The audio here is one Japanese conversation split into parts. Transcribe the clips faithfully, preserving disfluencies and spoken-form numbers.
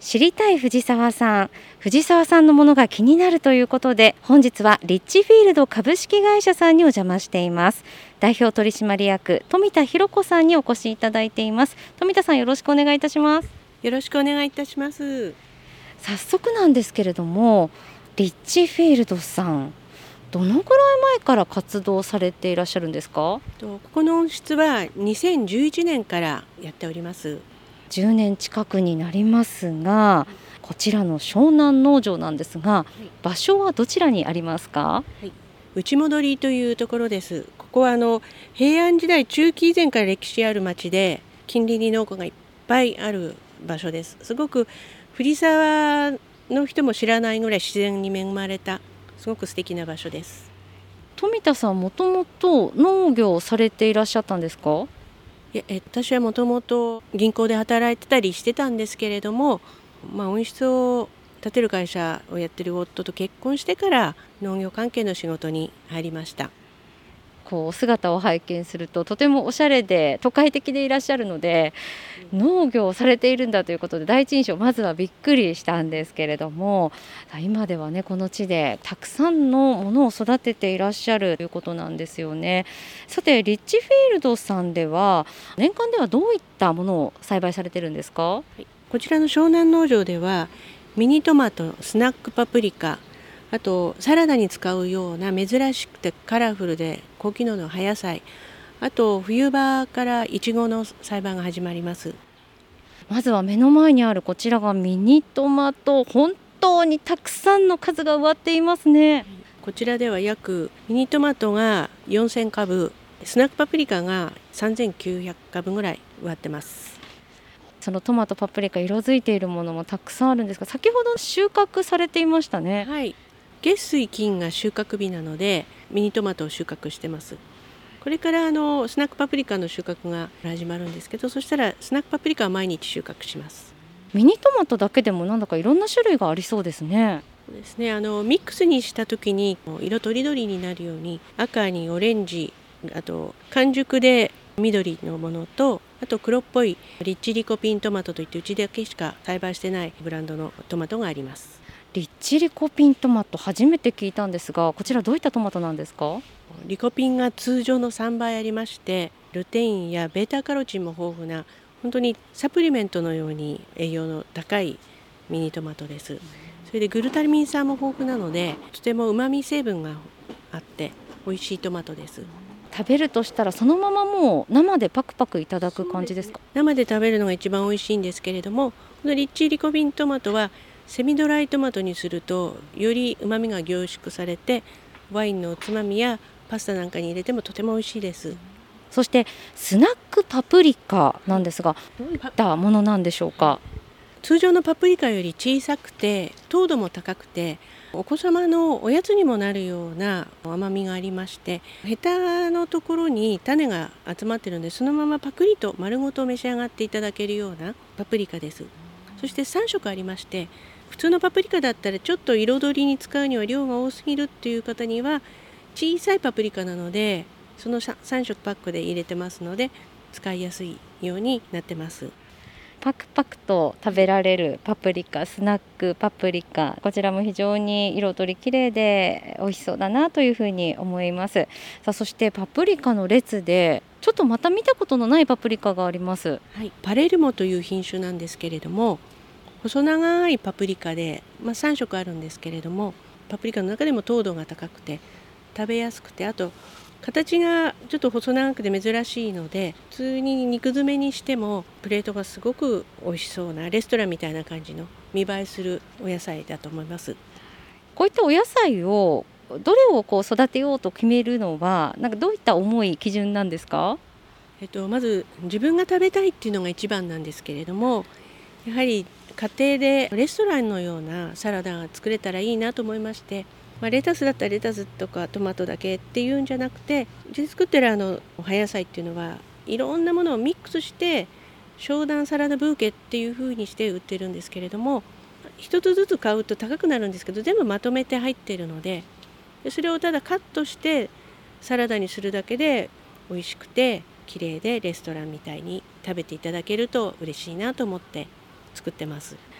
知りたい藤沢さん、藤沢さんのものが気になるということで、本日はリッチフィールド株式会社さんにお邪魔しています。代表取締役富田博子さんにお越しいただいています。富田さん、よろしくお願いいたします。 よろしくお願いいたします。 早速なんですけれども、リッチフィールドさん、どのくらい前から活動されていらっしゃるんですか？ ここの温室はにせんじゅういちねんからやっております。 じゅうねん近くになりますが、こちらの湘南農場なんですが、場所はどちらにありますか？ はい、内戻りというところです。ここはあの平安時代中期以前から歴史ある町で、近隣に農家がいっぱいある場所です。すごく藤沢の人も知らないぐらい自然に恵まれたすごく素敵な場所です。 富田さん、もともと農業をされていらっしゃったんですか？ いやえ私はもともと銀行で働いてたりしてたんですけれども、まあ、温室を建てる会社をやってる夫と結婚してから農業関係の仕事に入りました。 こう姿を拝見するととてもおしゃれで都会的でいらっしゃるので、農業をされているんだということで第一印象まずはびっくりしたんですけれども、今ではねこの地でたくさんのものを育てていらっしゃるということなんですよね。さて、リッチフィールドさんでは年間ではどういったものを栽培されてるんですか？ はい、こちらの湘南農場ではミニトマト、スナックパプリカ、あとサラダに使うような珍しくてカラフルで高機能の葉野菜、あと冬場からイチゴの栽培が始まります。 まずは目の前にあるこちらがミニトマト、本当にたくさんの数が植わっていますね。 こちらでは約ミニトマトがよんせんかぶ、スナックパプリカがさんぜんきゅうひゃくかぶぐらい植わってます。 そのトマト、パプリカ、色づいているものもたくさんあるんですが、先ほど収穫されていましたね。 はい、月水金が収穫日なのでミニトマトを収穫してます。これからあのスナックパプリカの収穫が始まるんですけど、そしたらスナックパプリカは毎日収穫します。 ミニトマトだけでもなんだかいろんな種類がありそうですね。 そうですね、あのミックスにした時に色とりどりになるように、赤にオレンジ、あと完熟で緑のものと、あと黒っぽいリッチリコピントマトといってうちだけしか栽培してないブランドのトマトがあります。 リッチリコピントマト、初めて聞いたんですが、こちらどういったトマトなんですか？ リコピンが通常のさんばいありまして、ルテインやベータカロチンも豊富な本当にサプリメントのように栄養の高いミニトマトです。それでグルタミン酸も豊富なので、とてもうまみ成分があって美味しいトマトです。 食べるとしたらそのままもう生でパクパクいただく感じですか？ 生で食べるのが一番美味しいんですけれども、このリッチリコピントマトはセミドライトマトにするとよりうまみが凝縮されて、ワインのおつまみやパスタなんかに入れてもとても美味しいです。 そしてスナックパプリカなんですが、どういったものなんでしょうか？ 通常のパプリカより小さくて糖度も高くて、お子様のおやつにもなるような甘みがありまして、ヘタのところに種が集まっているので、そのままパクリと丸ごと召し上がっていただけるようなパプリカです。そしてさんしょくありまして、普通のパプリカだったらちょっと彩りに使うには量が多すぎるっていう方には小さいパプリカなので、そのさんしょくパックで入れてますので使いやすいようになってます。 パクパクと食べられるパプリカ、スナックパプリカ、こちらも非常に彩りきれいで美味しそうだなというふうに思います。さあ、そしてパプリカの列でちょっとまた見たことのないパプリカがあります。 はい、パレルモという品種なんですけれども、細長いパプリカで、まあ、さんしょくあるんですけれども、パプリカの中でも糖度が高くて食べやすくて、あと形がちょっと細長くて珍しいので、普通に肉詰めにしてもプレートがすごく美味しそうなレストランみたいな感じの見栄えするお野菜だと思います。 こういったお野菜をどれをこう育てようと決めるのはなんかどういった重い基準なんですか？ えっと、まず自分が食べたいっていうのが一番なんですけれども、やはり家庭でレストランのようなサラダが作れたらいいなと思いまして、まあ、レタスだったらレタスとかトマトだけっていうんじゃなくて、うちで作ってるあの葉野菜っていうのはいろんなものをミックスして商談サラダブーケっていう風にして売ってるんですけれども、一つずつ買うと高くなるんですけど、全部まとめて入ってるので、それをただカットしてサラダにするだけで美味しくて綺麗でレストランみたいに食べていただけると嬉しいなと思って作ってます。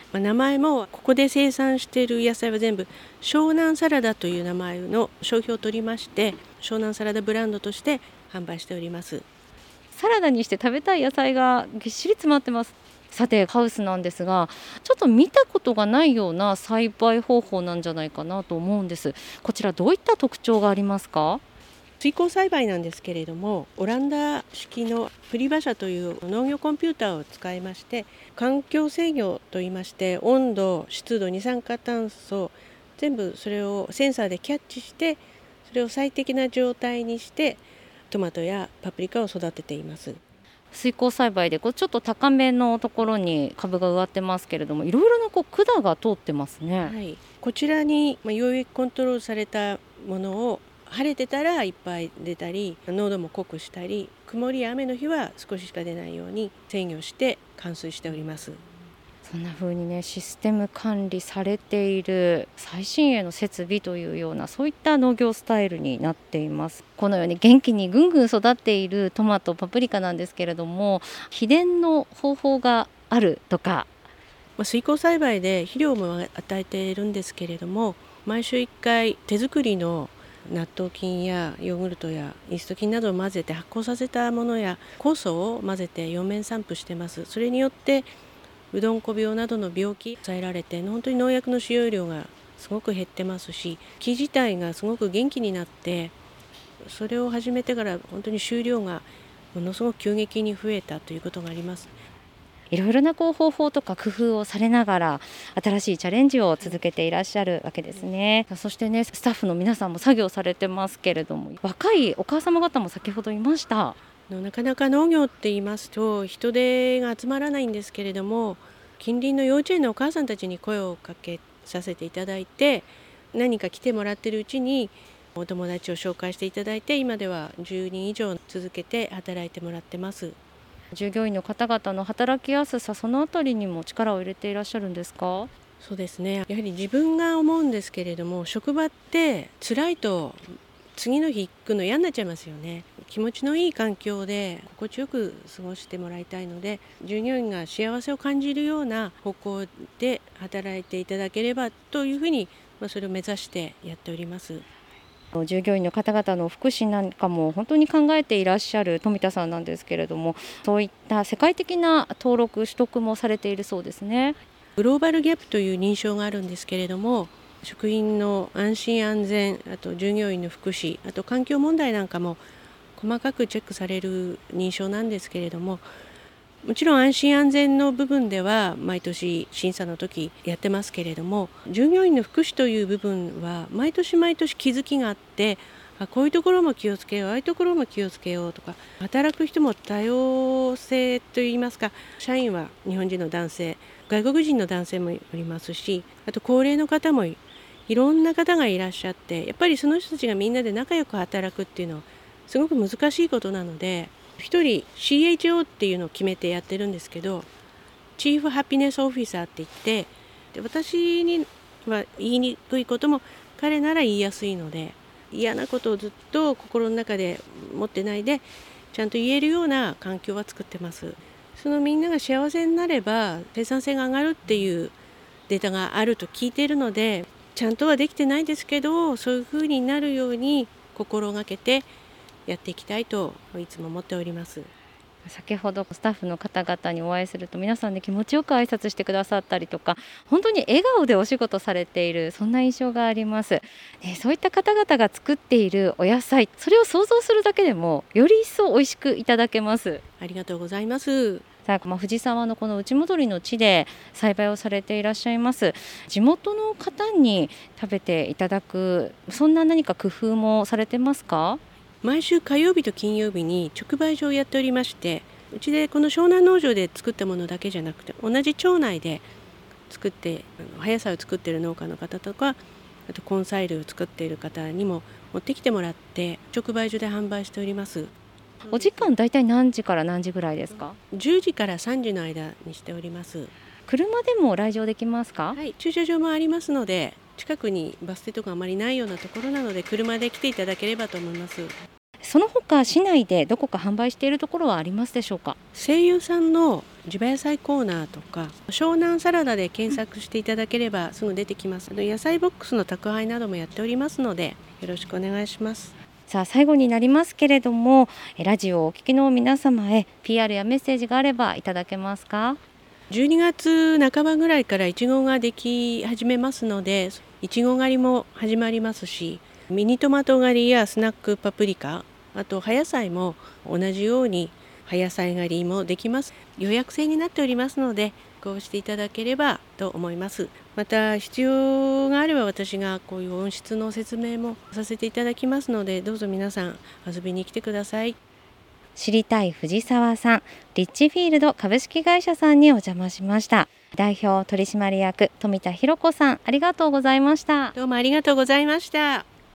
まあ、名前もここで生産している野菜は全部湘南サラダという名前の商標を取りまして、湘南サラダブランドとして販売しております。 サラダにして食べたい野菜がぎっしり詰まってます。さてハウスなんですが、ちょっと見たことがないような栽培方法なんじゃないかなと思うんです。こちらどういった特徴がありますか？ 水耕栽培なんですけれども、オランダ式のプリ馬車という農業コンピューターを使いまして、環境制御といいまして、温度、湿度、二酸化炭素全部それをセンサーでキャッチして、それを最適な状態にしてトマトやパプリカを育てています。 水耕栽培でこうちょっと高めのところに株が植わってますけれども、いろいろなこう管が通ってますね。 はい、こちらにまあ溶液コントロールされたものを、晴れてたらいっぱい出たり、濃度も濃くしたり、曇りや雨の日は少ししか出ないように制御して灌水しております。 そんな風にね、システム管理されている最新鋭の設備というような、そういった農業スタイルになっています。このように元気にぐんぐん育っているトマト、パプリカなんですけれども、秘伝の方法があるとか。 まあ、水耕栽培で肥料も与えているんですけれども、毎週いっかい手作りの納豆菌やヨーグルトやイースト菌などを混ぜて発酵させたものや酵素を混ぜてよん面散布してます。それによってうどんこ病などの病気抑えられて、本当に農薬の使用量がすごく減ってますし、木自体がすごく元気になって、それを始めてから本当に収量がものすごく急激に増えたということがあります。 いろいろなこう方法とか工夫をされながら新しいチャレンジを続けていらっしゃるわけですね。そしてね、スタッフの皆さんも作業されてますけれども、若いお母様方も先ほどいました。 なかなか農業って言いますと人手が集まらないんですけれども、近隣の幼稚園のお母さんたちに声をかけさせていただいて、何か来てもらってるうちにお友達を紹介していただいて、今ではじゅうにん以上続けて働いてもらってます。 従業員の方々の働きやすさ、そのあたりにも力を入れていらっしゃるんですか？ そうですね、やはり自分が思うんですけれども、職場って辛いと次の日行くの嫌になっちゃいますよね。気持ちのいい環境で心地よく過ごしてもらいたいので、従業員が幸せを感じるような方向で働いていただければというふうに、まあ、それを目指してやっております。 従業員の方々の福祉なんかも本当に考えていらっしゃる富田さんなんですけれども、そういった世界的な登録取得もされているそうですね。 グローバルギャップという認証があるんですけれども、職員の安心安全、あと従業員の福祉、あと環境問題なんかも細かくチェックされる認証なんですけれども、もちろん安心安全の部分では毎年審査の時やってますけれども、従業員の福祉という部分は毎年毎年気づきがあって、あこういうところも気をつけよう、ああいうところも気をつけようとか、働く人も多様性といいますか、社員は日本人の男性、外国人の男性もおりますし、あと高齢の方も い, いろんな方がいらっしゃって、やっぱりその人たちがみんなで仲良く働くっていうのはすごく難しいことなので、一人 シーエイチオー っていうのを決めてやってるんですけど、チーフハピネスオフィサーって言って、で私には言いにくいことも彼なら言いやすいので、嫌なことをずっと心の中で持ってないでちゃんと言えるような環境は作ってます。そのみんなが幸せになれば生産性が上がるっていうデータがあると聞いているので、ちゃんとはできてないですけど、そういうふうになるように心がけてやっていきたいといつも思っております。 先ほどスタッフの方々にお会いすると皆さんで気持ちよく挨拶してくださったりとか、本当に笑顔でお仕事されている、そんな印象があります。ね、そういった方々が作っているお野菜、それを想像するだけでもより一層美味しくいただけます。 ありがとうございます。 さあ、まあ、藤沢のこの内戻りの地で栽培をされていらっしゃいます。地元の方に食べていただく、そんな何か工夫もされてますか？ 毎週火曜日と金曜日に直売所をやっておりまして、うちでこの湘南農場で作ったものだけじゃなくて、同じ町内で作って葉野菜を作っている農家の方とか、あと根菜類を作っている方にも持ってきてもらって直売所で販売しております。 お時間だいたい何時から何時ぐらいですか？ じゅうじからさんじの間にしております。 車でも来場できますか？ はい、駐車場もありますので、近くにバス停とかあまりないようなところなので、車で来ていただければと思います。 その他市内でどこか販売しているところはありますでしょうか？ 声優さんの地場野菜コーナーとか湘南サラダで検索していただければすぐ出てきます。あの野菜ボックスの宅配などもやっておりますのでよろしくお願いします。 さあ最後になりますけれども、ラジオをお聞きの皆様へ ピーアール やメッセージがあればいただけますか？ じゅうにがつなかばぐらいからいちごができ始めますので、いちご狩りも始まりますし、ミニトマト狩りやスナックパプリカ、あと葉野菜も同じように葉野菜狩りもできます。予約制になっておりますのでこうしていただければと思います。また必要があれば私がこういう温室の説明もさせていただきますので、どうぞ皆さん遊びに来てください。 知りたい藤沢さん、リッチフィールド株式会社さんにお邪魔しました。代表取締役富田博子さん、ありがとうございました。 どうもありがとうございました。